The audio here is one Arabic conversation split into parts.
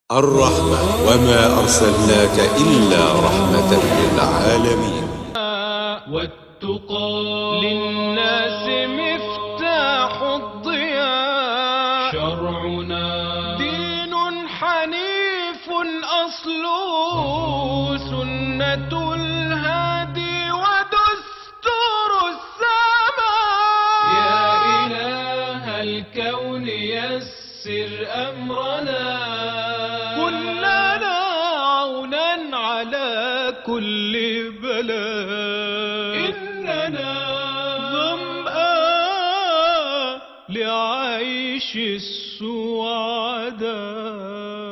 الرحمة وما أرسلناك إلا رحمة للعالمين. والتقى للناس مفتاح الضياء، شرعنا دين حنيف أصله سنة الهادي ودستور السماء. يا إله الكون يسر أمرنا، كلنا عونا على كل بلاء. إننا ظمآن لعيش السعداء.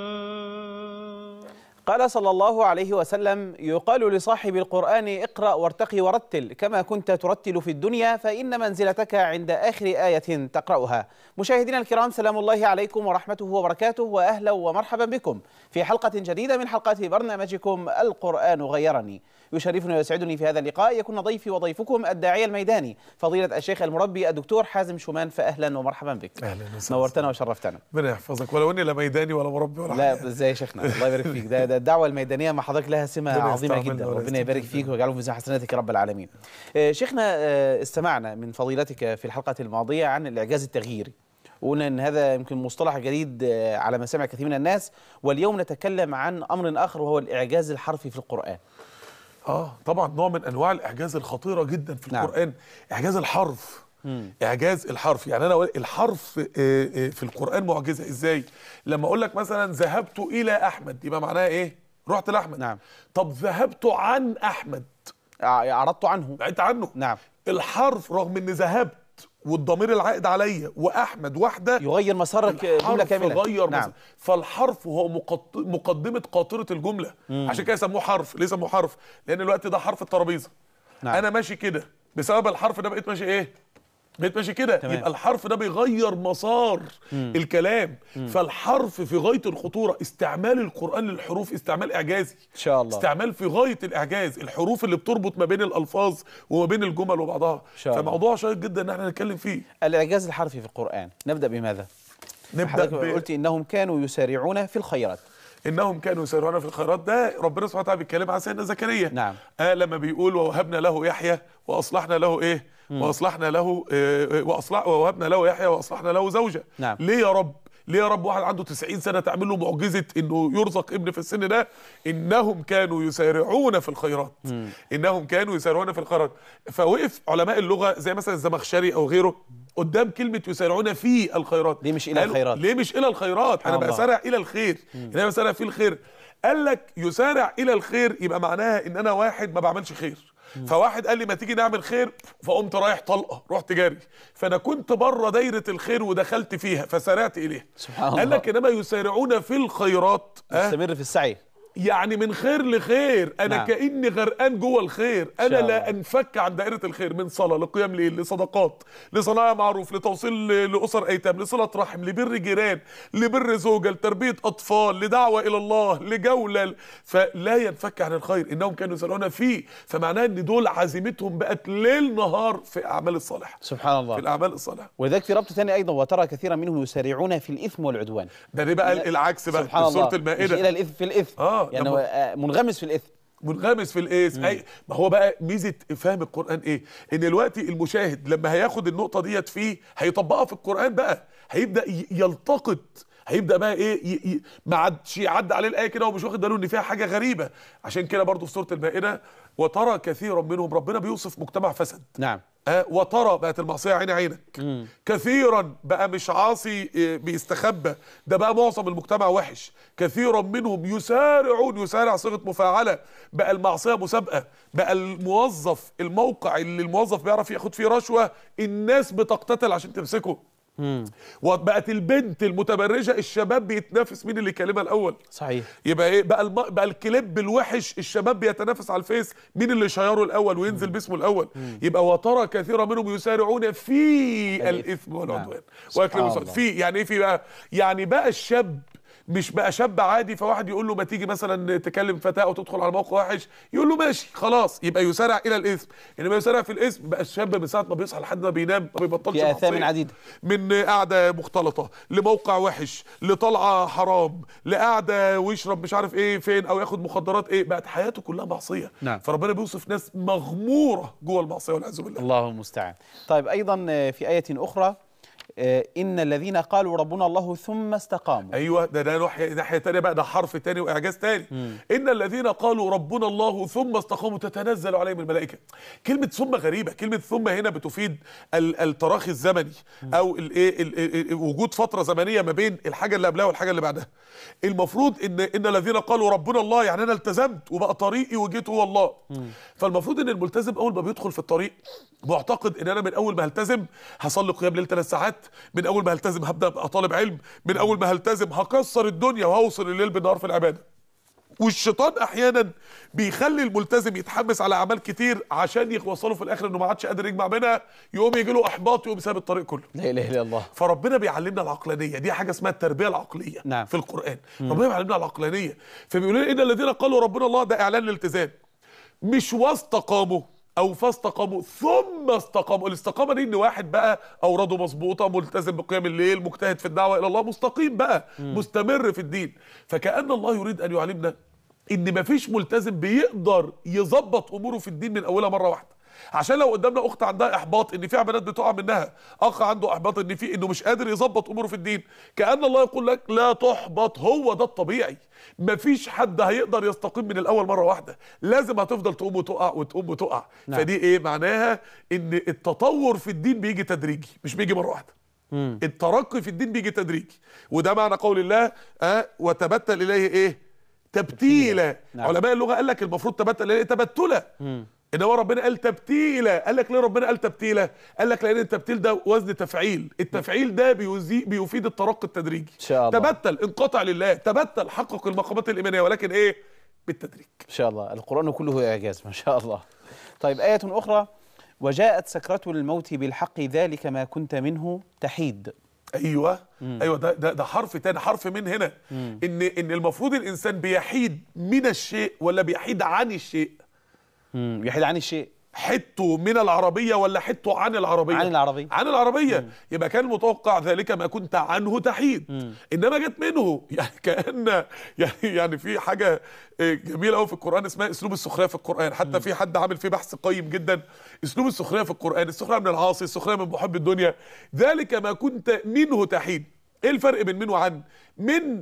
قال صلى الله عليه وسلم: يقال لصاحب القرآن اقرأ وارتقي ورتل كما كنت ترتل في الدنيا، فإن منزلتك عند آخر آية تقرأها. مشاهدينا الكرام، سلام الله عليكم ورحمته وبركاته، وأهلا ومرحبا بكم في حلقة جديدة من حلقات برنامجكم القرآن غيرني. يشرفني ويسعدني في هذا اللقاء يكون ضيفي وضيفكم الداعية الميداني فضيلة الشيخ المربي الدكتور حازم شومان، فأهلا ومرحبا بك. اهلا وسهلا، نورتنا وشرفتنا. ربنا يحفظك. ولو اني لا ميداني ولا مربي ولا لا حاجة. ازاي يا شيخنا، الله يبارك فيك. ده الدعوه الميدانيه مع حضرتك لها سمه ربنا عظيمه يستعملنا جدا، ولا ربنا يبارك يستبدلنا. فيك ويجعله في ميزان حسناتك يا رب العالمين. شيخنا، استمعنا من فضيلتك في الحلقه الماضيه عن الاعجاز التغييري، وقلنا ان هذا يمكن مصطلح جديد على مسامع كثير من الناس، واليوم نتكلم عن امر اخر وهو الاعجاز الحرفي في القران. طبعا نوع من انواع الاعجاز الخطيره جدا في نعم. القران، اعجاز الحرف. اعجاز الحرف، يعني انا أقول الحرف في القران معجزه ازاي؟ لما اقول لك مثلا ذهبت الى احمد، يبقى معناها ايه؟ رحت لاحمد. نعم. طب ذهبت عن احمد، اعرضت عنه. بعدت عنه. نعم. الحرف رغم ان ذهبت والضمير العائد عليا واحمد واحده يغير مسار جمله كامله. غير نعم. فالحرف هو مقدمه قاطره الجمله. عشان كده يسموه حرف. ليه سموه حرف؟ لان الوقت ده حرف الترابيزه. نعم. انا ماشي كده بسبب الحرف ده بقيت ماشي ايه؟ بقيت ماشي كده. يبقى الحرف ده بيغير مسار الكلام. فالحرف في غايه الخطوره. استعمال القران للحروف استعمال اعجازي ان شاء الله، استعمال في غايه الاعجاز. الحروف اللي بتربط ما بين الالفاظ وما بين الجمل وبعضها. فموضوع شيق جدا ان احنا نتكلم فيه. الاعجاز الحرفي في القران، نبدا بماذا؟ نبدا قلت انهم كانوا يسارعون في الخيرات. انهم كانوا يسارعون في الخيرات، ده ربنا سبحانه وتعالى بيتكلم عن سيدنا زكريا. نعم. لما بيقول ووهبنا له يحيى واصلحنا له ايه؟ واصلحنا له ووهبنا له يحيى واصلحنا له زوجه. نعم. ليه يا رب؟ ليه يا رب واحد عنده 90 سنه تعمل له معجزه انه يرزق ابن في السن ده؟ انهم كانوا يسارعون في الخيرات. انهم كانوا يسارعون في الخيرات. فوقف علماء اللغه زي مثلا الزمخشري او غيره قدام كلمه يسارعون في الخيرات. ليه مش الى الخيرات؟ ليه مش الى الخيرات؟ انا بسارع الى الخير. انا بسارع في الخير. قال لك يسارع الى الخير يبقى معناها ان انا واحد ما بعملش خير. فواحد قال لي ما تيجي نعمل خير، فقمت رايح طلقه، رحت جاري، فانا كنت بره دايره الخير ودخلت فيها فسارعت اليها. سبحان الله. قال لك انما يسارعون في الخيرات، مستمر في السعي، يعني من خير لخير. انا نعم. كاني غرقان جوه الخير. انا لا انفك عن دائره الخير، من صلاه لقيام ليل لصدقات لصناعه معروف لتوصيل لاسر ايتام لصله رحم لبر جيران لبر زوجه لتربيه اطفال لدعوه الى الله لجوله. فلا ينفك عن الخير. انهم كانوا يسارعون فيه، فمعناه ان دول عزيمتهم بقت ليل نهار في اعمال الصالحه. سبحان الله، في الاعمال الصالحه. ولذلك في ربط ثاني ايضا: وترى كثيرا منهم يسارعون في الاثم والعدوان. ده بقى العكس بقى سبحان في سوره الله. المائده. مش الى الاثم في الاثم، يعني منغمس في الاثم. منغمس في الايس. ما هو بقى ميزه فهم القران ايه؟ ان دلوقتي المشاهد لما هياخد النقطه ديت فيه هيطبقها في القران، بقى هيبدا يلتقط. هيبدا بقى ايه؟ ما عادش يعدي عليه الايه كده ومش واخد باله ان فيها حاجه غريبه. عشان كده برضو في سوره المائده وترى كثيرا منهم، ربنا بيوصف مجتمع فسد. نعم. وترى بقت المعصيه عين عينك. كثيرا بقى مش عاصي بيستخبى، ده بقى معظم المجتمع وحش. كثيرا منهم يسارعون، يسارع صيغه مفاعله، بقى المعصيه مسابقه. بقى الموظف، الموقع اللي الموظف بيعرف ياخد فيه رشوه الناس بتقتتل عشان تمسكه. وبقت البنت المتبرجه الشباب بيتنافس مين اللي يكلمها الاول. صحيح. يبقى ايه بقى الكليب الوحش الشباب بيتنافس على الفيس مين اللي يشيره الاول وينزل باسمه الاول. يبقى وترى كثيرا منهم يسارعون في الاثم والعدوان واكل المساعد. في يعني ايه؟ في بقى يعني بقى الشاب مش بقى شاب عادي فواحد يقول له ما تيجي مثلا تكلم فتاه او تدخل على موقع وحش يقول له ماشي خلاص، يبقى يسارع الى الاثم. انما يسارع في الاثم بقى الشاب من ساعه ما بيصحى لحد ما بينام ما بيبطلش في آثام عديدة، من قعده مختلطه لموقع وحش لطلعه حرام لقعده ويشرب مش عارف ايه فين او ياخد مخدرات ايه، بقت حياته كلها معصيه. نعم. فربنا بيوصف ناس مغموره جوه المعصيه والعياذ بالله. الله المستعان. طيب أيضا في آية أخرى إن الذين قالوا ربنا الله ثم استقاموا. ايوه ده ناحيه ثانيه بقى، ده حرف ثاني واعجاز ثاني. ان الذين قالوا ربنا الله ثم استقاموا تتنزل عليهم الملائكه. كلمه ثم غريبه، كلمه ثم هنا بتفيد التراخي الزمني او وجود فتره زمنيه ما بين الحاجه اللي قبلها والحاجه اللي بعدها. المفروض ان الذين قالوا ربنا الله يعني انا التزمت وبقى طريقي وجيت هو الله. فالمفروض ان الملتزم اول ما بيدخل في الطريق معتقد ان انا من اول ما هلتزم هصلي قيام ليل 3 ساعات، من اول ما هلتزم هبدا ابقى طالب علم، من اول ما هلتزم هكسر الدنيا وهوصل الليل بالنهار في العباده. والشيطان احيانا بيخلي الملتزم يتحمس على اعمال كتير عشان يوصله في الاخر انه ما عادش قادر يجمع منها، يقوم يجي له احباط يقوم ساب الطريق كله. لا اله الا الله. فربنا بيعلمنا العقلانيه، دي حاجه اسمها التربيه العقليه. نعم. في القران ربنا بيعلمنا العقلانيه، فبيقول لنا ان الذين قالوا ربنا الله ده اعلان الالتزام، مش واستقاموا او فاستقاموا ثم استقاموا. الاستقامه دي ان واحد بقى اورده مظبوطه، ملتزم بقيام الليل، مجتهد في الدعوه الى الله، مستقيم بقى مستمر في الدين. فكأن الله يريد ان يعلمنا ان مفيش ملتزم بيقدر يظبط اموره في الدين من اولها مره واحده. عشان لو قدامنا اخت عندها احباط ان في عبادات بتقع منها، اخ عنده احباط انه مش قادر يظبط اموره في الدين، كأن الله يقول لك لا تحبط، هو ده الطبيعي. مفيش حد هيقدر يستقيم من الاول مره واحده، لازم هتفضل تقوم وتقع وتقوم وتقع. نعم. فدي ايه معناها؟ ان التطور في الدين بيجي تدريجي مش بيجي مره واحده. الترقي في الدين بيجي تدريجي، وده معنى قول الله وتبتل اليه ايه؟ تبتيلا. نعم. علماء اللغه قال لك المفروض تبتل اليه تبتلا، انما ربنا قال تبتيلا. قال لك ليه ربنا قال تبتيلا؟ قال لك لان التبتيل ده وزن تفعيل، التفعيل ده بيفيد الترقي التدريجي. ان شاء الله. تبتل انقطع لله، تبتل حقق المقامات الايمانيه، ولكن ايه؟ بالتدريج. ان شاء الله. القرآن كله اعجاز ما شاء الله. طيب آية أخرى وجاءت سكرة الموت بالحق ذلك ما كنت منه تحيد. ايوه ايوه ده حرف تاني، حرف من هنا. ان المفروض الانسان بيحيد من الشيء ولا بيحيد عن الشيء؟ يحيد عن الشيء. حته من العربيه ولا حته عن العربيه؟ عن العربيه. عن العربيه. يبقى كان المتوقع ذلك ما كنت عنه تحيد، انما جت منه. يعني كأن يعني في حاجه جميله قوي في القران اسمها اسلوب السخريه في القران. حتى في حد عامل فيه بحث قيم جدا، اسلوب السخريه في القران، السخريه من العاصي، السخريه من محب الدنيا. ذلك ما كنت منه تحيد. ايه الفرق بين من وعن؟ من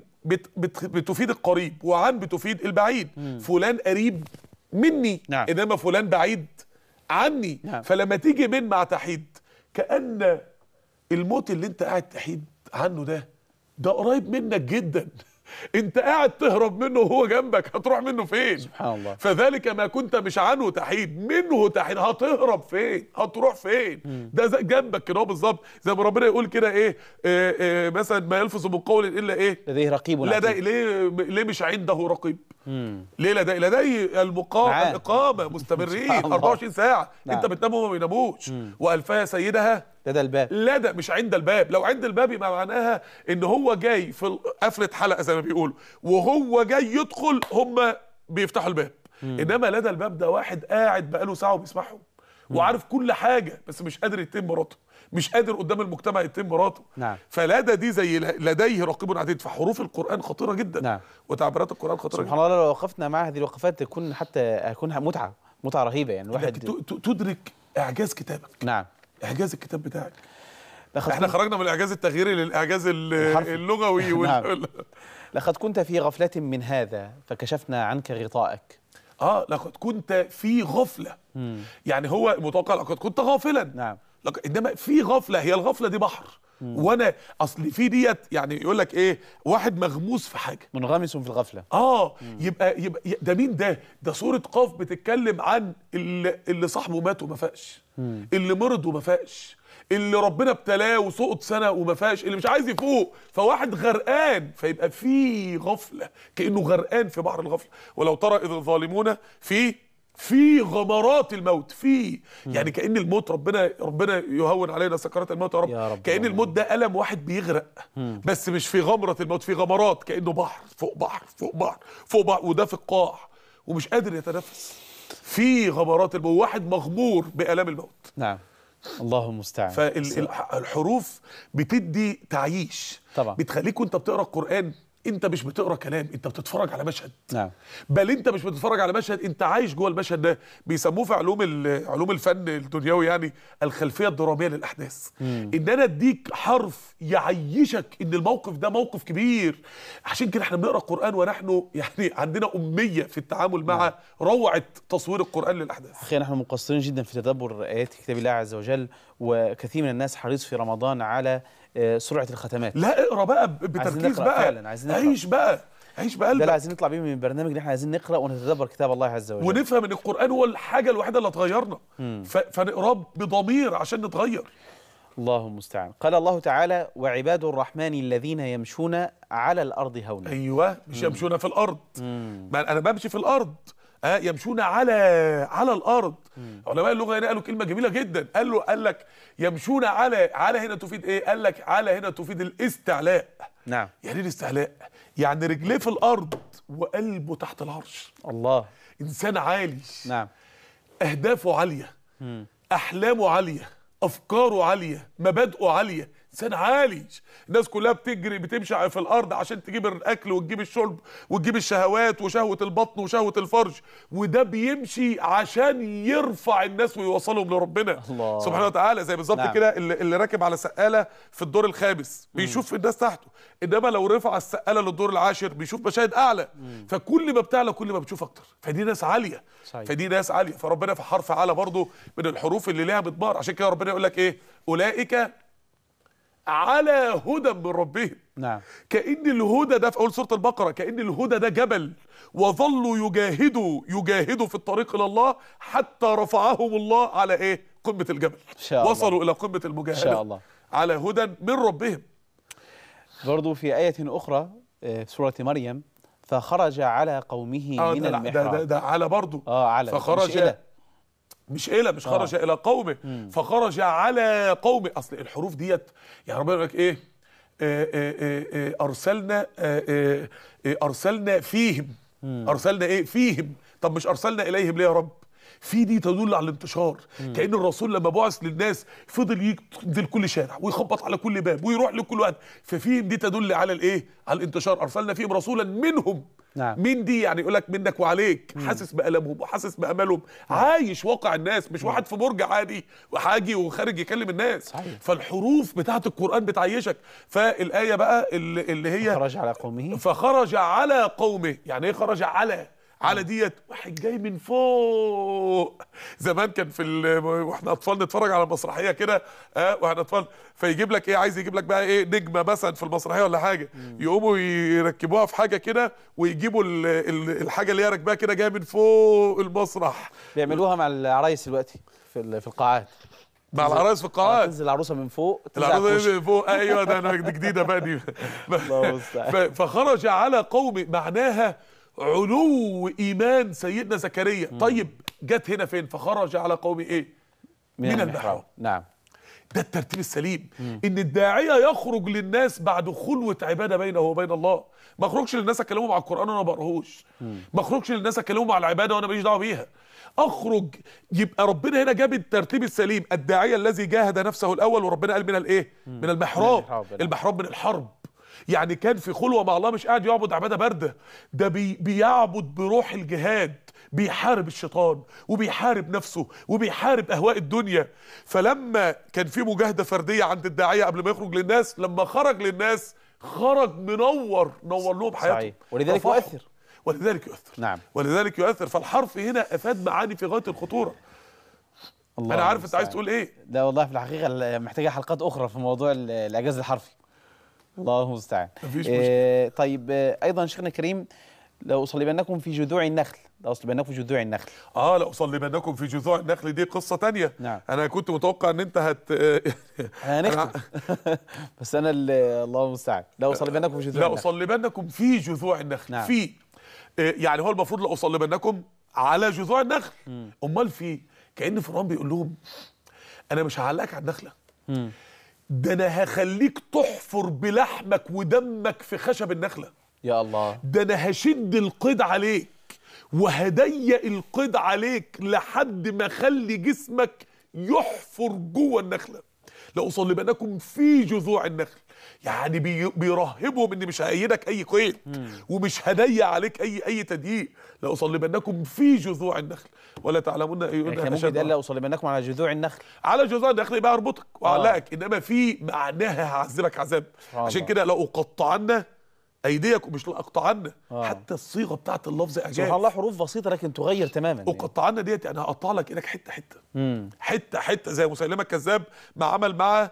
بتفيد القريب، وعن بتفيد البعيد. فلان قريب مني، نعم. انما فلان بعيد عني. نعم. فلما تيجي من مع تحيد، كأن الموت اللي انت قاعد تحيد عنه ده قريب منك جدا. انت قاعد تهرب منه وهو جنبك، هتروح منه فين؟ سبحان الله. فذلك ما كنت مش عنه تحيد، منه تحيد. هتهرب فين؟ هتروح فين؟ ده جنبك كده بالظبط. زي ما ربنا يقول كده ايه مثلا ما يلفظ من قول الا ايه؟ لديه رقيب عتيد. ليه مش عنده رقيب؟ ليه لديه الإقامة مستمرين 24 ساعة. نعم. انت بتنام وما بيناموش. والفها سيدها لدى الباب. لدى مش عند الباب. لو عند الباب يبقى معناها ان هو جاي في قفلة حلقة زي ما بيقولوا، وهو جاي يدخل هم بيفتحوا الباب. انما لدى الباب ده واحد قاعد بقاله ساعة وبيسمعهم وعارف كل حاجة، بس مش قادر يتم مراته، مش قادر قدام المجتمع يتم مراته. نعم. فلدى دي زي لديه رقيب عتيد. فحروف القرآن خطيرة جدا. نعم. وتعبيرات القرآن خطيرة سبحان الله. لو وقفنا مع هذه الوقفات تكون متعة رهيبة. يعني الواحد تدرك إعجاز كتابك. نعم. إعجاز الكتاب بتاعك. احنا خرجنا من الإعجاز التغييري للإعجاز اللغوي. نعم. لقد كنت في غفلة من هذا فكشفنا عنك غطاءك. لقد كنت في غفلة. يعني هو متوقع لقد كنت غافلا. نعم. انما في غفلة، هي الغفلة دي بحر. وانا اصل في ديت يعني يقول لك ايه؟ واحد مغموس في حاجه، منغمس في الغفله. يبقى ده مين ده؟ ده سوره قاف بتتكلم عن اللي صاحبه مات وما فاقش، اللي مرض وما فاقش، اللي ربنا ابتلاه وسقط سنه وما فاقش، اللي مش عايز يفوق. فواحد غرقان، فيبقى في غفله، كانه غرقان في بحر الغفله. ولو ترى اذ الظالمون في في غمرات الموت، في يعني كأن الموت ربنا يهون علينا سكرات الموت يا رب. كأن الموت ده ألم واحد بيغرق، بس مش في غمرة الموت، في غمرات، كأنه بحر فوق بحر فوق بحر فوق بحر، وده في القاع ومش قادر يتنفس، في غمرات الموت، واحد مغمور بآلام الموت. نعم، الله المستعان. فالحروف بتدي تعييش طبعا، بتخليك وانت بتقرا القرآن انت مش بتقرا كلام، انت بتتفرج على مشهد. نعم، بل انت مش بتتفرج على مشهد، انت عايش جوه المشهد ده. بيسموه في علوم الفن الدنيوي يعني الخلفيه الدراميه للاحداث. ان انا اديك حرف يعيشك ان الموقف ده موقف كبير. عشان كده احنا بنقرا القران ونحن يعني عندنا اميه في التعامل مع روعه تصوير القران للاحداث. اخي نحن مقصرين جدا في تدبر ايات كتاب الله عز وجل، وكثير من الناس حريص في رمضان على سرعه الختمات. لا اقرا بقى بتركيز بقى فعلا، عايزين نقرأ. عيش بقى، عيش بقلبك. ده اللي عايزين نطلع بيه من البرنامج، اللي احنا عايزين نقرا ونتدبر كتاب الله عز وجل، ونفهم ان القران هو الحاجه الوحيده اللي هتغيرنا، فنقراه بضمير عشان نتغير. الله المستعان. قال الله تعالى: وعباد الرحمن الذين يمشون على الارض هونا. ايوه، مش يمشون في الارض. ما انا بمشي في الارض، يمشون على الارض. علماء اللغه هنا قالوا كلمه جميله جدا، قال لك يمشون على هنا تفيد ايه؟ قال لك على هنا تفيد الاستعلاء. نعم، يعني ايه الاستعلاء؟ يعني رجليه في الارض وقلبه تحت العرش. الله، انسان عالي. نعم، اهدافه عاليه، احلامه عاليه، افكاره عاليه، مبادئه عاليه، انسان عالي. الناس كلها بتمشي في الارض عشان تجيب الاكل وتجيب الشرب وتجيب الشهوات وشهوه البطن وشهوه الفرج، وده بيمشي عشان يرفع الناس ويوصلهم لربنا الله سبحانه وتعالى. زي بالظبط نعم. كده اللي راكب على سقاله في الدور الخامس بيشوف الناس تحته، انما لو رفع السقاله للدور العاشر بيشوف مشاهد اعلى. فكل ما بتعلى كل ما بتشوف اكتر، فدي ناس عاليه. صحيح. فدي ناس عاليه. فربنا في حرف على برضه من الحروف اللي ليها مضمار. عشان كده ربنا يقول لك ايه؟ اولئك على هدى من ربهم. نعم، كأن الهدى ده في اول سورة البقرة، كأن الهدى ده جبل، وظلوا يجاهدوا في الطريق الى الله حتى رفعهم الله على ايه؟ قمة الجبل. شاء الله. وصلوا الى قمة المجاهدة إن شاء الله. على هدى من ربهم. برضو في آية أخرى في سورة مريم: فخرج على قومه من المحراب. ده على برضو. على، فخرج مش خرج الى قومه، فخرج على قومه. اصل الحروف ديت يعني ربنا يقول لك ايه؟ ارسلنا فيهم. ارسلنا ايه؟ فيهم. طب مش ارسلنا اليهم ليه يا رب؟ في دي تدل على الانتشار. كأن الرسول لما بعث للناس فضل ينزل كل شارع ويخبط على كل باب ويروح لكل واحد، ففيهم دي تدل على الايه؟ على الانتشار. ارسلنا فيهم رسولا منهم. نعم. مين دي؟ يعني يقول لك منك وعليك، حاسس بألمهم وحاسس بأملهم، عايش واقع الناس، مش واحد في برج عادي وحاجي وخارج يكلم الناس. صحيح. فالحروف بتاعت القرآن بتعيشك. فالآية بقى اللي هي خرج على قومه. فخرج على قومه. يعني ايه خرج على ديت؟ واحد جاي من فوق. زمان كان واحنا اطفال نتفرج على المسرحيه كده، واحنا اطفال، فيجيب لك ايه؟ عايز يجيب لك بقى ايه؟ نجمه مثلا في المسرحيه ولا حاجه، يقوموا يركبوها في حاجه كده ويجيبوا الحاجه اللي هي راكباها كده جايه من فوق المسرح. بيعملوها مع العرايس دلوقتي في القاعات. مع العرايس في القاعات تنزل العروسه من فوق، العروسه من فوق. ايوه، دي جديده بقى دي. فخرج على قومه معناها علو ايمان سيدنا زكريا. طيب جت هنا فين؟ فخرج على قوم ايه؟ من المحراب. نعم، ده الترتيب السليم. ان الداعيه يخرج للناس بعد خلوه عباده بينه وبين الله. ما اخرجش للناس اكلمهم على القران وانا ما بقراهوش، ما اخرجش للناس اكلمهم على العباده وانا ماليش دعوه بيها. اخرج يبقى ربنا هنا جاب الترتيب السليم. الداعيه الذي جاهد نفسه الاول، وربنا قال من الايه؟ من المحراب. المحراب من الحرب. يعني كان في خلوه مع الله، مش قاعد يعبد عباده بارده، ده بيعبد بروح الجهاد، بيحارب الشيطان وبيحارب نفسه وبيحارب اهواء الدنيا. فلما كان في مجاهده فرديه عند الداعيه قبل ما يخرج للناس، لما خرج للناس خرج نور لهم حياتهم. صحيح. ولذلك يؤثر. نعم، ولذلك يؤثر. فالحرف هنا افاد معاني في غاية الخطورة. انا عارف انت عايز تقول ايه. ده والله في الحقيقة محتاجة حلقات اخرى في موضوع الاعجاز الحرفي. الله المستعان. مفيش مشكلة. طيب ايضا شيخنا الكريم: لأصلبنكم في جذوع النخل. لأصلبنكم في جذوع النخل. لأصلبنكم في جذوع النخل دي قصة تانية. نعم. انا كنت متوقع ان انت هنختم. بس انا الله المستعان. لأصلبنكم في جذوع النخل. لأصلبنكم في جذوع النخل. نعم. في يعني هو المفروض لأصلبنكم على جذوع النخل. امال في كأن فرعون بيقول لهم انا مش هعلقك على النخله، ده انا هخليك تحفر بلحمك ودمك في خشب النخله. يا الله. ده انا هشد القيد عليك وهضيق القيد عليك لحد ما اخلي جسمك يحفر جوه النخله. لأصلبنكم في جذوع النخل، يعني بيرهبهم ان مش هأيدك اي قيد ومش هضيق عليك اي تضييق. لأصلبنكم في جذوع النخل ولا تعلمون اينا يعني ممكن يتقال لأصلبنكم على جذوع النخل. على جذوع النخل يبقى اربطك واعلقك، انما في معناها هعذبك عذاب. عشان كده لأقطعن ايديكم مش لأقطعن. حتى الصيغه بتاعت اللفظ اعجاز. سبحان الله، حروف بسيطه لكن تغير تماما. أقطعن ديت يعني هقطع لك ايدك حته حته حته زي مسيلمه الكذاب ما عمل مع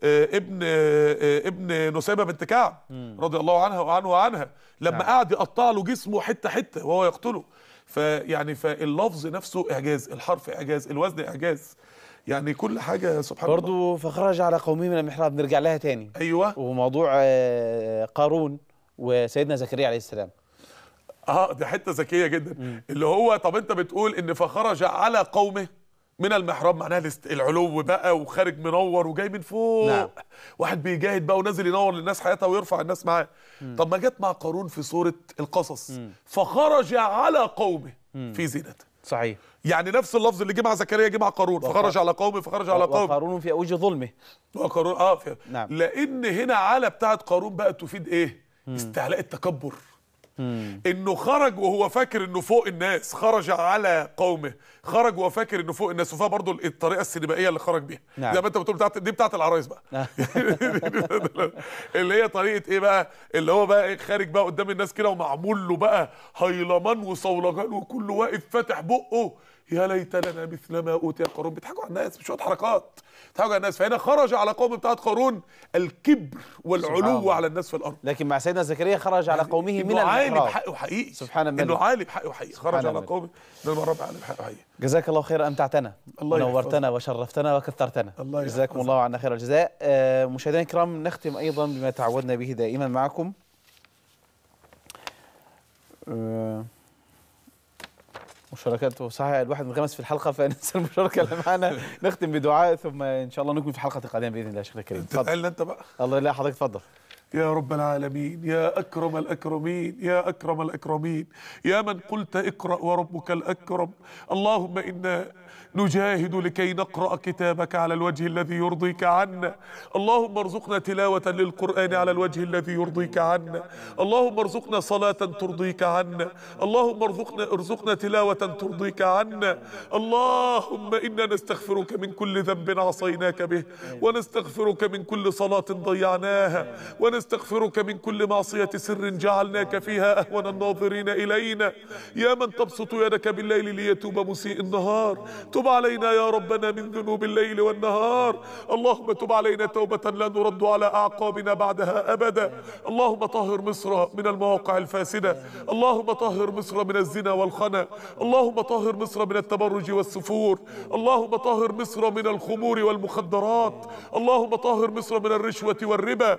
ابن نسيبه بنت كعب رضي الله عنها وعنها لما قعد يقطع له جسمه حته حته وهو يقتله. فاللفظ نفسه اعجاز، الحرف اعجاز، الوزن اعجاز، يعني كل حاجه سبحان الله. برضه فخرج على قومه من المحراب، نرجع لها تاني. ايوه. وموضوع قارون وسيدنا زكريا عليه السلام. دي حته ذكيه جدا. اللي هو طب انت بتقول ان فخرج على قومه من المحراب، معناها العلو بقى وخارج منور وجاي من فوق. نعم. واحد بيجاهد بقى ونازل ينور للناس حياتها ويرفع الناس معاه. طب ما جت مع قارون في سوره القصص فخرج على قومه في زينته. صحيح. يعني نفس اللفظ اللي جه مع زكريا جه مع قارون. فخرج على قومه، فخرج على قومه. وقارون في اوج ظلمه. وقارون نعم. لان هنا على بتاعت قارون بقى تفيد ايه؟ استعلاء التكبر. انه خرج وهو فاكر انه فوق الناس. خرج على قومه، خرج وهو فاكر انه فوق الناس. وفيها برضه الطريقه السينمائيه اللي خرج بيها. نعم. زي ما انت بتقول دي بتاعت العرايس بقى. اللي هي طريقه ايه بقى؟ اللي هو بقى إيه؟ خارج بقى قدام الناس كده ومعمول له بقى هيلمان وصولجان وكله واقف فاتح بقه يا ليت لنا مثل ما اوتي قارون. بيضحكوا على الناس بشويه حركات، بيضحكوا على الناس. فهنا خرج على قوم بتاعت قارون الكبر والعلو على الناس في الارض. لكن مع سيدنا زكريا خرج على قومه من المحراب. عالي بحقه حقيقي. سبحان الملك. انه عالي بحقه حقيقي. خرج على قومه من المحراب عالي بحقه حقيقي. جزاك الله خير، امتعتنا ونورتنا وشرفتنا وكثرتنا. جزاكم الله عنا خير الجزاء. مشاهدينا الكرام، نختم ايضا بما تعودنا به دائما معكم. مشاركات صحيح، الواحد منغمس في الحلقه فننسى المشاركه اللي معانا. نختم بدعاء ثم ان شاء الله نكمل في الحلقه القادمه باذن الله. شيخنا الكريم تفضل انت بقى. الله يلا حضرتك تفضل. يا رب العالمين، يا أكرم الأكرمين، يا أكرم الأكرمين، يا من قلت اقرأ وربك الأكرم. اللهم إنا نجاهد لكي نقرأ كتابك على الوجه الذي يرضيك عنا. اللهم ارزقنا تلاوة للقرآن على الوجه الذي يرضيك عنا. اللهم ارزقنا صلاة ترضيك عنا. اللهم ارزقنا تلاوة ترضيك عنا. اللهم إنا نستغفرك من كل ذنب عصيناك به، ونستغفرك من كل صلاة ضيعناها، ونستغفرك من كل معصية سر جعلناك فيها أهون الناظرين إلينا. يا من تبسط يدك بالليل ليتوب مسيء النهار، تب علينا يا ربنا من ذنوب الليل والنهار. اللهم تب علينا توبة لا نرد على أعقابنا بعدها أبدا. اللهم طهر مصر من المواقع الفاسدة. اللهم طهر مصر من الزنا والخنا. اللهم طهر مصر من التبرج والسفور. اللهم طهر مصر من الخمور والمخدرات. اللهم طهر مصر من الرشوة والربا.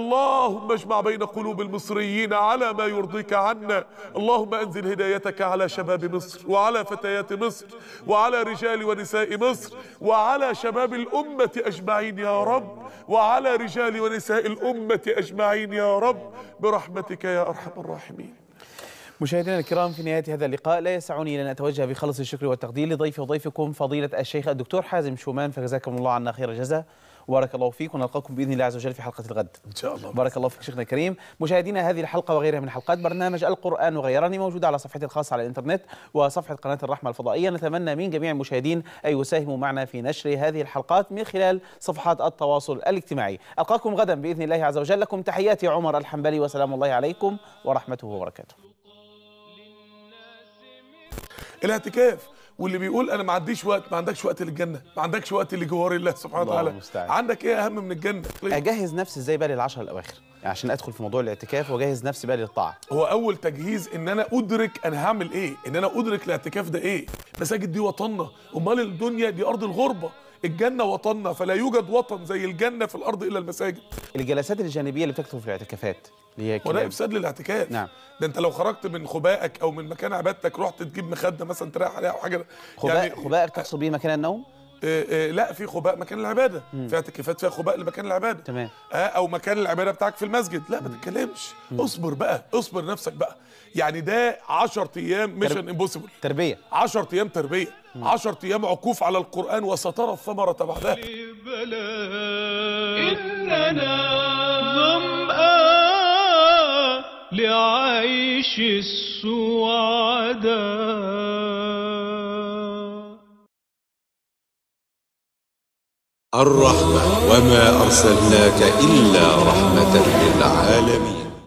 اللهم اجمع بين قلوب المصريين على ما يرضيك عنا. اللهم انزل هدايتك على شباب مصر وعلى فتيات مصر وعلى رجال ونساء مصر وعلى شباب الأمة أجمعين يا رب، وعلى رجال ونساء الأمة أجمعين يا رب، برحمتك يا أرحم الراحمين. مشاهدينا الكرام، في نهاية هذا اللقاء لا يسعني إلا أن أتوجه بخلص الشكر والتقدير لضيفي وضيفكم فضيلة الشيخ الدكتور حازم شومان، فجزاكم الله عنا خير الجزاء. بارك الله فيك، ونلقاكم بإذن الله عز وجل في حلقة الغد إن شاء الله. بارك الله فيك شيخنا الكريم. مشاهدينا، هذه الحلقة وغيرها من حلقات برنامج القرآن غيرني موجودة على صفحتي الخاصة على الإنترنت وصفحة قناة الرحمة الفضائية. نتمنى من جميع المشاهدين أن يساهموا معنا في نشر هذه الحلقات من خلال صفحات التواصل الاجتماعي. ألقاكم غدا بإذن الله عز وجل. لكم تحياتي عمر الحنبلي، وسلام الله عليكم ورحمته وبركاته. الاعتكاف، واللي بيقول انا ما عنديش وقت، ما عندكش وقت للجنه، ما عندكش وقت لجوار الله سبحانه وتعالى. عندك ايه اهم من الجنه؟ اجهز نفسي ازاي بقى للعشر الاواخر يعني عشان ادخل في موضوع الاعتكاف واجهز نفسي بقى للطاعه؟ هو اول تجهيز ان انا ادرك انا هعمل ايه، ان انا ادرك الاعتكاف ده ايه. مساجد دي وطننا، امال الدنيا دي ارض الغربه، الجنه وطننا، فلا يوجد وطن زي الجنه في الارض الا المساجد. الجلسات الجانبيه اللي بتكتب في الاعتكافات وده افساد للاعتكاف. نعم. ده انت لو خرجت من خبائك او من مكان عبادتك رحت تجيب مخده مثلا تريح عليها او حاجه. خبائك تقصد به مكان النوم؟ لا، في خباء مكان العباده، في اعتكافات فيها خباء لمكان العباده. تمام. او مكان العباده بتاعك في المسجد، لا ما تتكلمش، اصبر بقى، اصبر نفسك بقى. يعني ده 10 ايام ميشن امبوسيبل، تربيه، 10 ايام تربيه، 10 ايام عكوف على القران، وسترى الثمره بعدها. إننا ظمآن لعيش السعداء. الرحمة وما أرسلناك إلا رحمة للعالمين.